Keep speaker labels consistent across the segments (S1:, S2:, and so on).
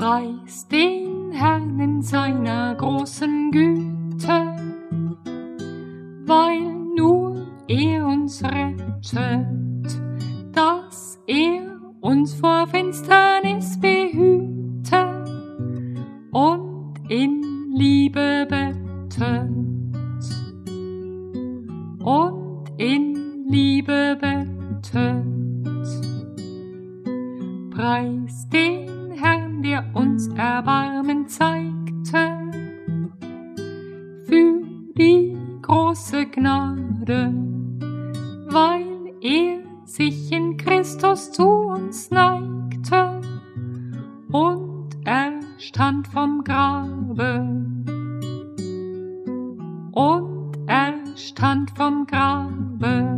S1: Preis den Herrn in seiner großen Güte, weil nur er uns rettet, dass er uns vor Finsternis behüte und in Liebe bettet. Und in Liebe bettet. Preis den Herrn, der uns Erbarmen zeigte, für die große Gnade, weil er sich in Christus zu uns neigte und erstand vom Grabe. Und erstand vom Grabe.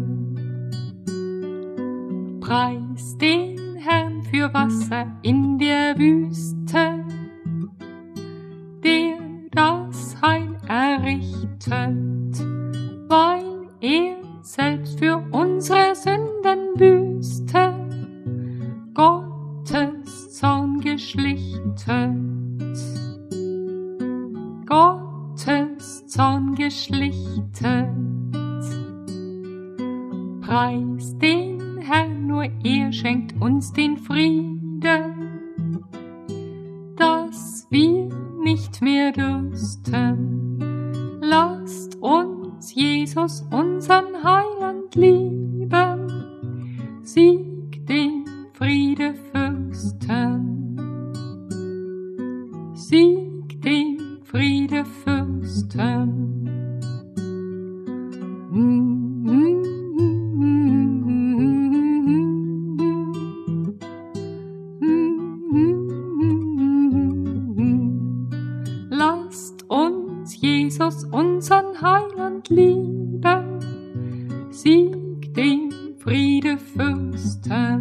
S1: Preis den Herrn für Wasser in der Wüste, der das Heil errichtet, weil er selbst für unsere Sünden büßte, Gottes Zorn geschlichtet. Gottes Zorn geschlichtet. Preis den Herrn, nur er schenkt uns den Frieden, dass wir nicht mehr dürsten. Lasst uns Jesus, unseren Heiland, lieben, Sieg den Friedefürsten. Sieg den Friedefürsten. Lasst uns Jesus, unseren Heiland, lieben, Sieg den Friedefürsten.